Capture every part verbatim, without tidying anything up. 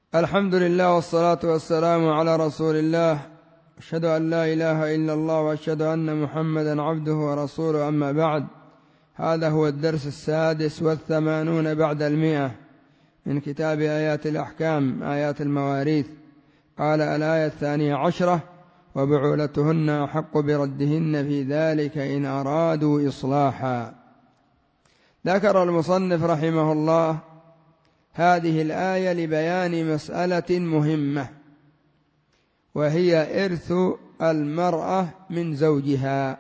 الحمد لله والصلاة والسلام على رسول الله. أشهد أن لا إله إلا الله وأشهد أن محمدا عبده ورسوله، أما بعد. هذا هو الدرس السادس والثمانون بعد المئة من كتاب آيات الأحكام، آيات المواريث. قال الآية الثانية عشرة: وبعولتهن أحق بردهن في ذلك إن أرادوا إصلاحا. ذكر المصنف رحمه الله هذه الآية لبيان مسألة مهمة، وهي إرث المرأة من زوجها،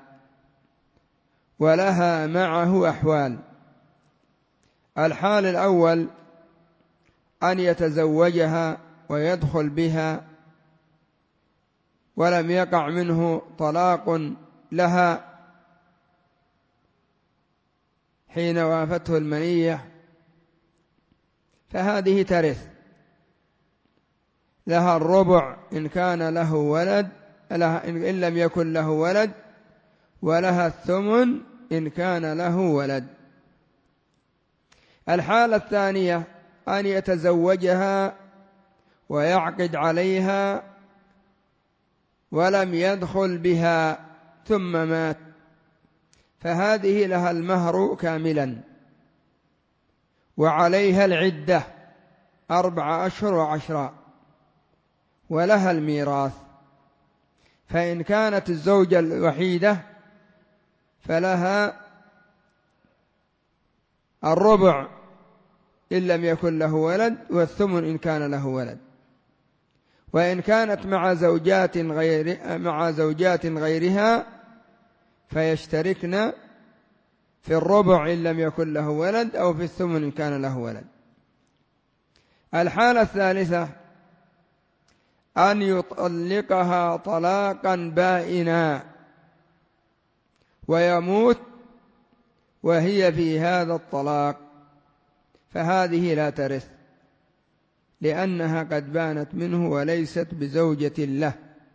ولها معه أحوال. الحال الأول أن يتزوجها ويدخل بها ولم يقع منه طلاق لها حين وافته المنية، فهذه ترث، لها الربع إن كان له ولد، إن لم يكن له ولد، ولها الثمن إن كان له ولد. الحالة الثانية أن يتزوجها ويعقد عليها ولم يدخل بها ثم مات، فهذه لها المهر كاملا وعليها العدة أربع أشهر وعشرة، ولها الميراث. فإن كانت الزوجة الوحيدة فلها الربع إن لم يكن له ولد، والثمن إن كان له ولد. وإن كانت مع زوجات غير مع زوجات غيرها فيشتركن في الربع إن لم يكن له ولد، أو في الثمن إن كان له ولد. الحالة الثالثة أن يطلقها طلاقا بائنا ويموت وهي في هذا الطلاق، فهذه لا ترث، لأنها قد بانت منه وليست بزوجة له.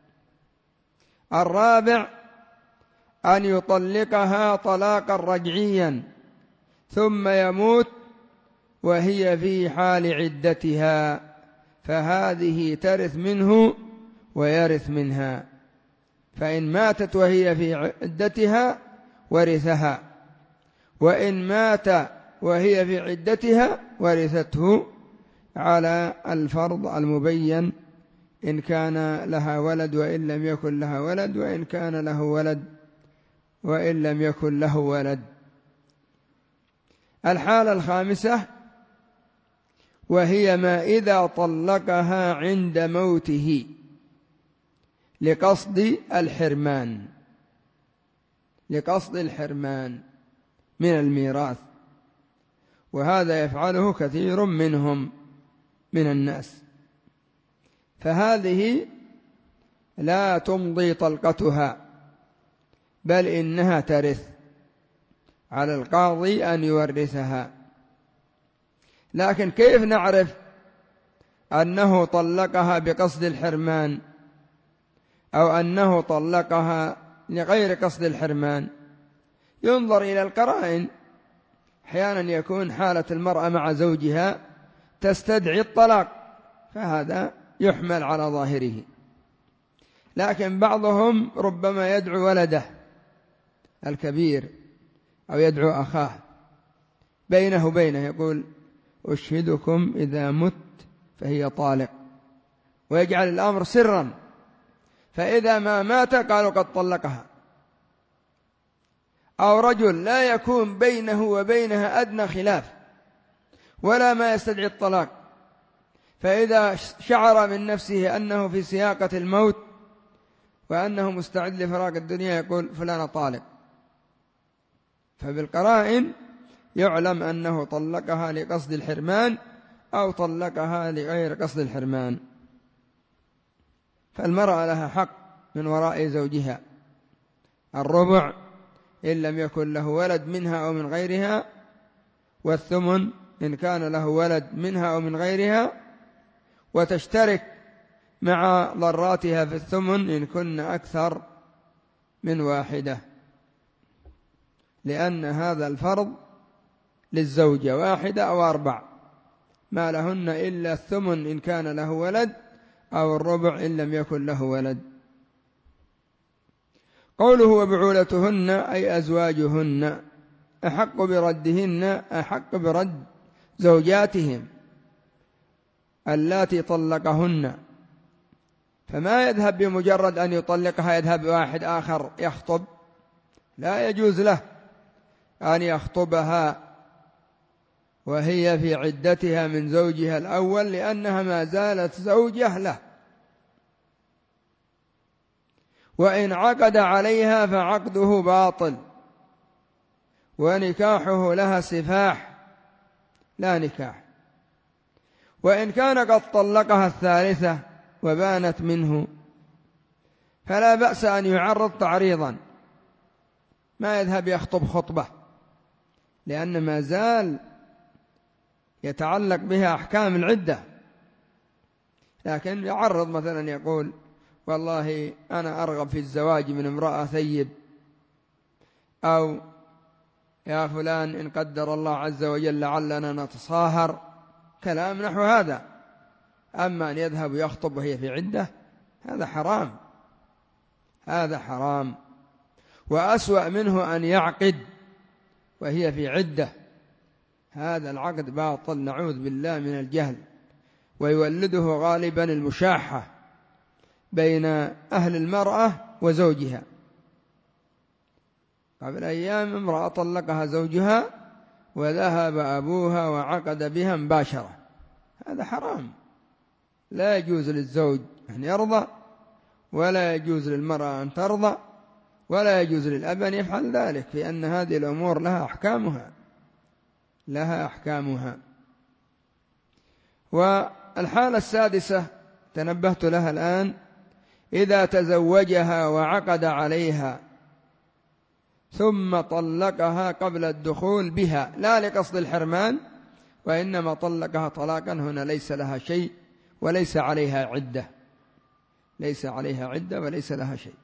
الرابع أن يطلقها طلاقا رجعيا ثم يموت وهي في حال عدتها، فهذه ترث منه ويرث منها. فإن ماتت وهي في عدتها ورثها، وإن مات وهي في عدتها ورثته على الفرض المبين، إن كان لها ولد وإن لم يكن لها ولد، وإن كان له ولد وإن لم يكن له ولد. الحالة الخامسة وهي ما إذا طلقها عند موته لقصد الحرمان لقصد الحرمان من الميراث، وهذا يفعله كثير منهم من الناس، فهذه لا تمضي طلقتها، بل إنها ترث، على القاضي أن يورثها. لكن كيف نعرف أنه طلقها بقصد الحرمان أو أنه طلقها لغير قصد الحرمان؟ ينظر إلى القرائن. أحيانا يكون حالة المرأة مع زوجها تستدعي الطلاق، فهذا يحمل على ظاهره. لكن بعضهم ربما يدعو ولده الكبير أو يدعو أخاه بينه وبينه، يقول: أشهدكم إذا مت فهي طالق، ويجعل الأمر سرا، فإذا ما مات قالوا قد طلقها. أو رجل لا يكون بينه وبينها أدنى خلاف ولا ما يستدعي الطلاق، فإذا شعر من نفسه أنه في سياقة الموت وأنه مستعد لفراق الدنيا يقول: فلان طالق، فبالقرائن يعلم أنه طلقها لقصد الحرمان أو طلقها لغير قصد الحرمان. فالمرأة لها حق من وراء زوجها الربع إن لم يكن له ولد منها أو من غيرها، والثمن إن كان له ولد منها أو من غيرها، وتشترك مع ضراتها في الثمن إن كن أكثر من واحدة، لأن هذا الفرض للزوجة واحدة أو أربع، ما لهن إلا الثمن إن كان له ولد أو الربع إن لم يكن له ولد. قوله وبعولتهن أي أزواجهن أحق بردهن، أحق برد زوجاتهم اللاتي طلقهن، فما يذهب بمجرد أن يطلقها يذهب واحد آخر يخطب، لا يجوز له أن يخطبها وهي في عدتها من زوجها الأول، لأنها ما زالت زوجة له، وإن عقد عليها فعقده باطل ونكاحه لها سفاح لا نكاح. وإن كان قد طلقها الثالثة وبانت منه فلا بأس أن يعرض تعريضا، ما يذهب يخطب خطبة، لأن ما زال يتعلق بها أحكام العدة، لكن يعرض مثلا يقول والله أنا أرغب في الزواج من امرأة ثيب، أو يا فلان إن قدر الله عز وجل لعلنا نتصاهر، كلام نحو هذا. أما أن يذهب يخطب وهي في عدة هذا حرام، هذا حرام. وأسوأ منه أن يعقد وهي في عدة، هذا العقد باطل نعوذ بالله من الجهل، ويولده غالبا المشاحة بين أهل المرأة وزوجها. قبل أيام امرأة طلقها زوجها وذهب أبوها وعقد بها مباشرة، هذا حرام، لا يجوز للزوج أن يرضى، ولا يجوز للمرأة أن ترضى، ولا يجوز للأب أن يفعل ذلك، لأن هذه الأمور لها أحكامها لها أحكامها. والحالة السادسة تنبهت لها الآن، إذا تزوجها وعقد عليها ثم طلقها قبل الدخول بها لا لقصد الحرمان، وإنما طلقها طلاقا، هنا ليس لها شيء وليس عليها عدة، ليس عليها عدة وليس لها شيء.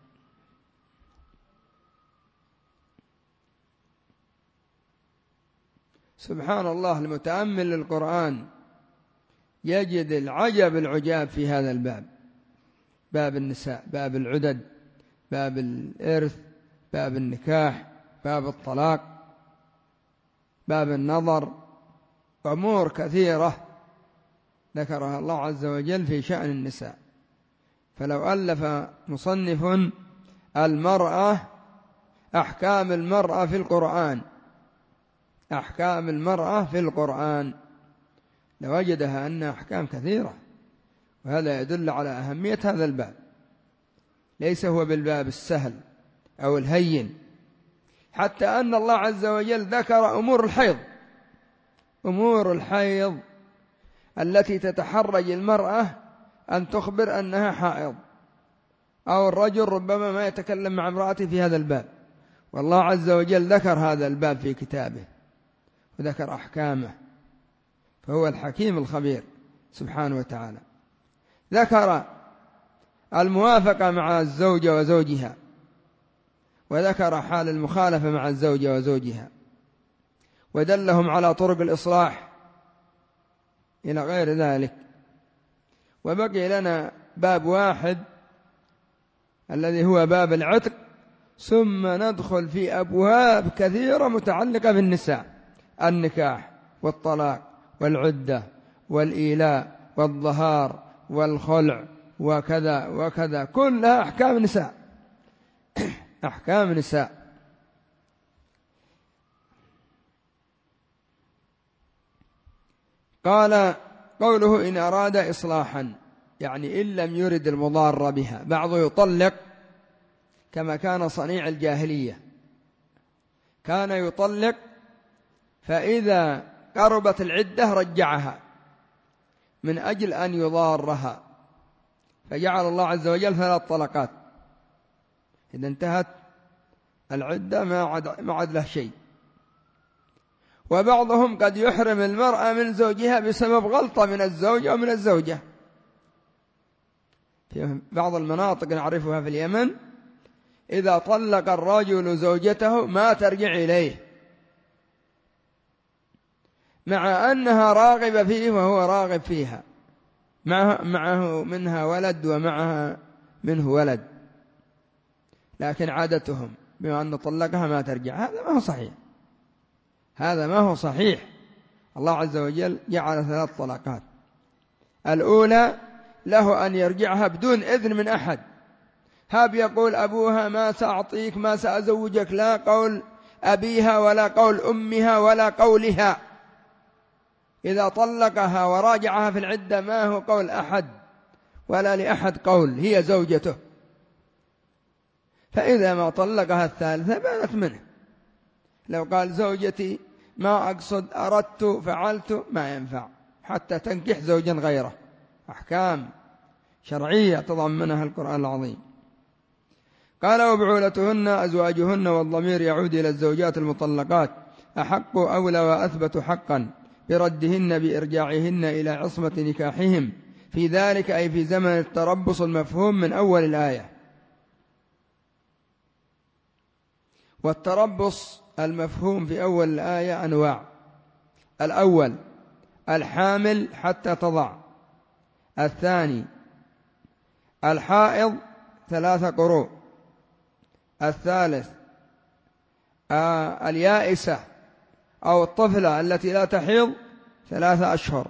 سبحان الله، المتأمل للقرآن يجد العجب العجاب في هذا الباب، باب النساء، باب العدد، باب الإرث، باب النكاح، باب الطلاق، باب النظر، أمور كثيرة ذكرها الله عز وجل في شأن النساء. فلو ألف مصنف المرأة أحكام المرأة في القرآن، أحكام المرأة في القرآن لوجدها أن أحكام كثيرة، وهذا يدل على أهمية هذا الباب، ليس هو بالباب السهل أو الهين، حتى أن الله عز وجل ذكر أمور الحيض، أمور الحيض التي تتحرج المرأة أن تخبر أنها حائض، أو الرجل ربما ما يتكلم مع امرأته في هذا الباب، والله عز وجل ذكر هذا الباب في كتابه وذكر أحكامه، فهو الحكيم الخبير سبحانه وتعالى. ذكر الموافقة مع الزوجة وزوجها، وذكر حال المخالفة مع الزوجة وزوجها، ودلهم على طرق الإصلاح إلى غير ذلك. وبقي لنا باب واحد الذي هو باب العتق، ثم ندخل في أبواب كثيرة متعلقة بالنساء، النكاح والطلاق والعدة والإيلاء والظهار والخلع وكذا وكذا، كلها أحكام نساء أحكام نساء. قال قوله إن أراد إصلاحا، يعني إن لم يرد المضار بها. بعض يطلق كما كان صنيع الجاهلية، كان يطلق فإذا قربت العدة رجعها من أجل أن يضارها، فجعل الله عز وجل ثلاث طلقات، إذا انتهت العدة ما عد, ما عد له شيء. وبعضهم قد يحرم المرأة من زوجها بسبب غلطة من الزوجة ومن الزوجة. في بعض المناطق نعرفها في اليمن، إذا طلق الرجل زوجته ما ترجع إليه، مع أنها راغبة فيه وهو راغب فيها، معه, معه منها ولد ومعها منه ولد، لكن عادتهم بما أن طلقها ما ترجع. هذا ما هو صحيح، هذا ما هو صحيح. الله عز وجل جعل ثلاث طلقات. الأولى له أن يرجعها بدون إذن من أحد، هاب يقول أبوها ما سأعطيك ما سأزوجك، لا قول أبيها ولا قول أمها ولا قولها. إذا طلقها وراجعها في العدة ما هو قول أحد ولا لأحد قول، هي زوجته. فإذا ما طلقها الثالثة بانت منه. لو قال زوجتي ما أقصد أردت فعلت، ما ينفع حتى تنكح زوجا غيره. أحكام شرعية تضمنها القرآن العظيم. قال وبعولتهن أزواجهن، والضمير يعود إلى الزوجات المطلقات، أحق أولى وأثبت حقا بردهن بإرجاعهن إلى عصمة نكاحهم في ذلك، أي في زمن التربص المفهوم من أول الآية. والتربص المفهوم في أول الآية أنواع: الأول الحامل حتى تضع، الثاني الحائض ثلاث قروء، الثالث آه اليائسة أو الطفلة التي لا تحيض ثلاثة أشهر.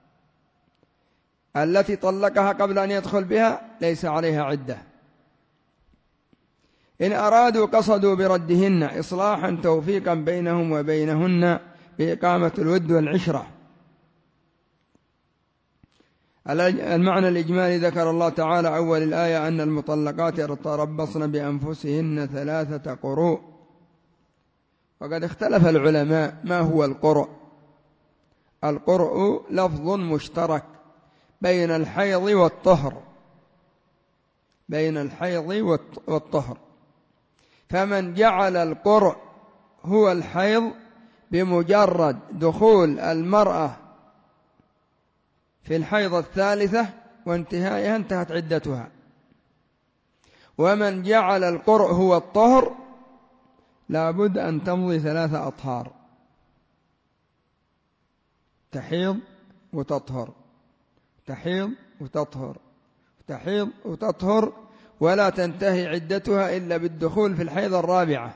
التي طلقها قبل أن يدخل بها ليس عليها عدة. إن أرادوا قصدوا بردهن إصلاحا توفيقا بينهم وبينهن بإقامة الود والعشرة. المعنى الإجمالي: ذكر الله تعالى أول الآية أن المطلقات يتربصن بأنفسهن ثلاثة قروء. وقد اختلف العلماء ما هو القرء. القرء لفظ مشترك بين الحيض والطهر، بين الحيض والطهر. فمن جعل القرء هو الحيض بمجرد دخول المرأة في الحيض الثالثة وانتهائها انتهت عدتها، ومن جعل القرء هو الطهر لابد أن تمضي ثلاثة أطهار، تحيض وتطهر، تحيض وتطهر، تحيض وتطهر، ولا تنتهي عدتها إلا بالدخول في الحيض الرابعة.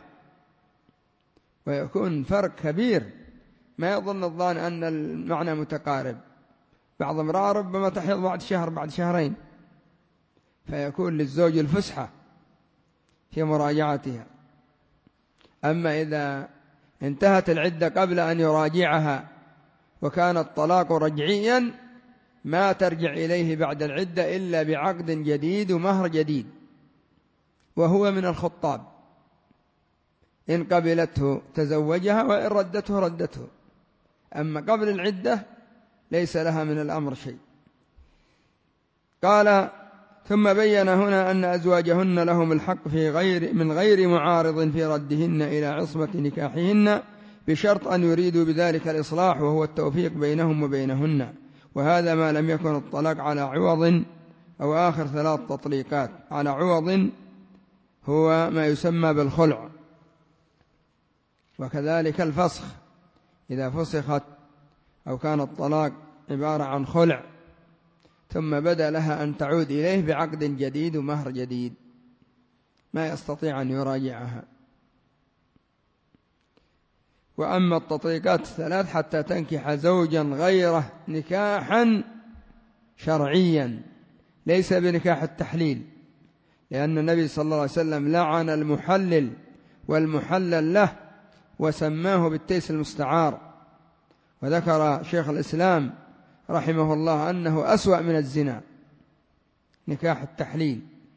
ويكون فرق كبير، ما يظن الظان أن المعنى متقارب. بعض امرأة ربما تحيض بعد شهر بعد شهرين، فيكون للزوج الفسحة في مراجعتها. أما إذا انتهت العدة قبل أن يراجعها وكان الطلاق رجعيا ما ترجع إليه بعد العدة إلا بعقد جديد ومهر جديد، وهو من الخطاب، إن قبلته تزوجها وإن ردته ردته. أما قبل العدة ليس لها من الأمر شيء. قال ثم بين هنا أن أزواجهن لهم الحق في غير من غير معارض في ردهن إلى عصمة نكاحهن، بشرط أن يريدوا بذلك الإصلاح وهو التوفيق بينهم وبينهن. وهذا ما لم يكن الطلاق على عوض أو آخر ثلاث تطليقات. على عوض هو ما يسمى بالخلع، وكذلك الفسخ إذا فسخت أو كان الطلاق عبارة عن خلع ثم بدا لها أن تعود إليه بعقد جديد ومهر جديد ما يستطيع أن يراجعها. وأما التطليقات الثلاث حتى تنكح زوجا غيره نكاحا شرعيا ليس بنكاح التحليل، لأن النبي صلى الله عليه وسلم لعن المحلل والمحلل له وسماه بالتيس المستعار. وذكر شيخ الإسلام رحمه الله أنه أسوأ من الزنا نكاح التحليل.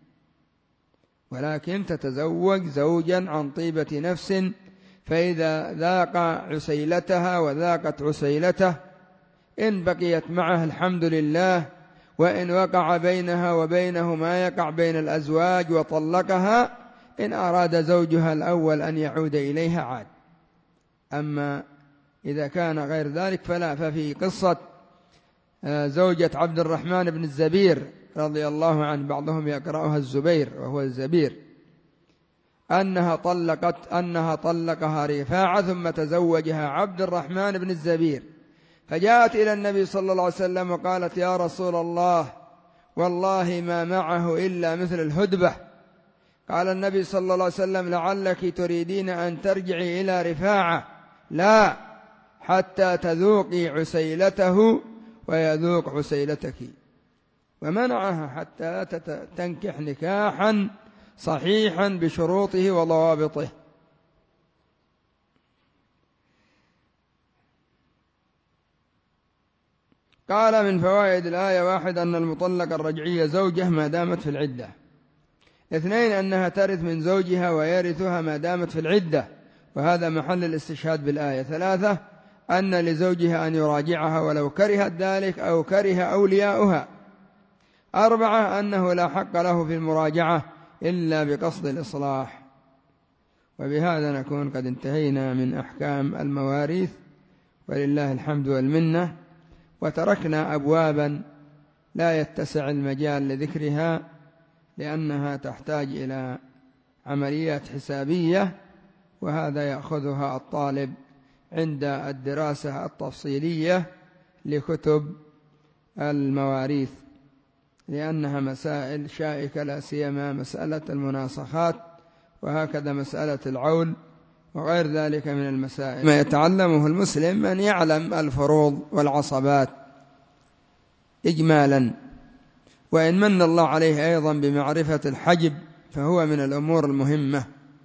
ولكن تتزوج زوجا عن طيبة نفس، فإذا ذاق عسيلتها وذاقت عسيلته إن بقيت معه الحمد لله، وإن وقع بينها وبينه ما يقع بين الأزواج وطلقها إن أراد زوجها الأول أن يعود إليها عاد. أما إذا كان غير ذلك فلا. ففي قصة زوجة عبد الرحمن بن الزبير رضي الله عنه، بعضهم يقرأها الزبير وهو الزبير، أنها طلقت أنها طلقها رفاعة ثم تزوجها عبد الرحمن بن الزبير فجاءت إلى النبي صلى الله عليه وسلم وقالت: يا رسول الله، والله ما معه إلا مثل الهدبة. قال النبي صلى الله عليه وسلم: لعلك تريدين أن ترجعي إلى رفاعة. لا، حتى تذوقي عسيلته ويذوق عسيلتك. ومنعها حتى تنكح نكاحا صحيحا بشروطه وضوابطه. قال: من فوائد الآية: واحد، أن المطلقة الرجعية زوجة ما دامت في العدة. اثنين، أنها ترث من زوجها ويرثها ما دامت في العدة، وهذا محل الاستشهاد بالآية. ثلاثة، أن لزوجها أن يراجعها ولو كرهت ذلك أو كره أولياؤها. أربعة، أنه لا حق له في المراجعة إلا بقصد الإصلاح. وبهذا نكون قد انتهينا من أحكام المواريث، ولله الحمد والمنة. وتركنا أبوابا لا يتسع المجال لذكرها، لأنها تحتاج إلى عمليات حسابية، وهذا يأخذها الطالب عند الدراسة التفصيلية لكتب المواريث، لأنها مسائل شائكة، لا سيما مسألة المناسخات، وهكذا مسألة العول وغير ذلك من المسائل. ما يتعلمه المسلم أن يعلم الفروض والعصبات إجمالا، وإن من الله عليه أيضا بمعرفة الحجب فهو من الأمور المهمة،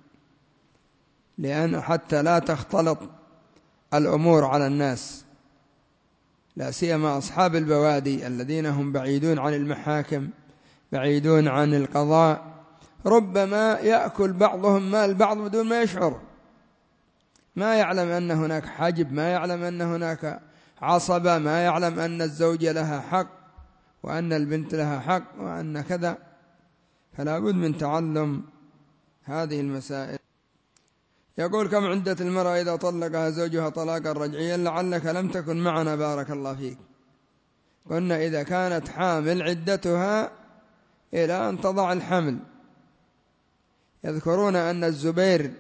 لأن حتى لا تختلط الأمور على الناس، لا سيما أصحاب البوادي الذين هم بعيدون عن المحاكم، بعيدون عن القضاء. ربما يأكل بعضهم مال بعض بدون ما يشعر، ما يعلم أن هناك حجب، ما يعلم أن هناك عصبة، ما يعلم أن الزوجة لها حق وأن البنت لها حق وأن كذا. فلا بد من تعلم هذه المسائل. يقول: كم عدة المرأة إذا طلقها زوجها طلاقا رجعيا؟ لعلك لم تكن معنا بارك الله فيك. قلنا إذا كانت حامل عدتها إلى أن تضع الحمل. يذكرون أن الزبير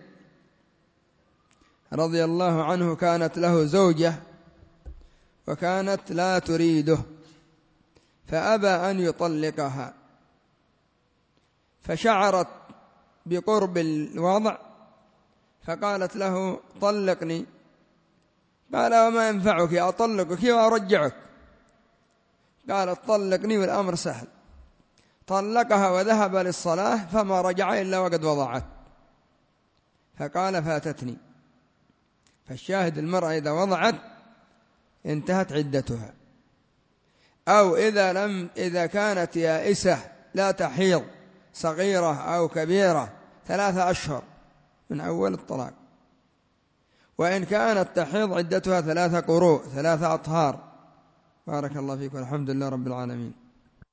رضي الله عنه كانت له زوجة وكانت لا تريده، فأبى أن يطلقها، فشعرت بقرب الوضع فقالت له: طلقني. قال: وما ينفعك، أطلقك وأرجعك؟ قالت: طلقني والأمر سهل. طلقها وذهب للصلاة فما رجع إلا وقد وضعت، فقال: فاتتني. فالشاهد المرأة إذا وضعت انتهت عدتها. أو إذا لم إذا كانت يائسة لا تحيض، صغيرة أو كبيرة، ثلاثة أشهر من أول الطلاق. وإن كانت تحيض عدتها ثلاثة قروء، ثلاثة أطهار. بارك الله فيك، والحمد لله رب العالمين.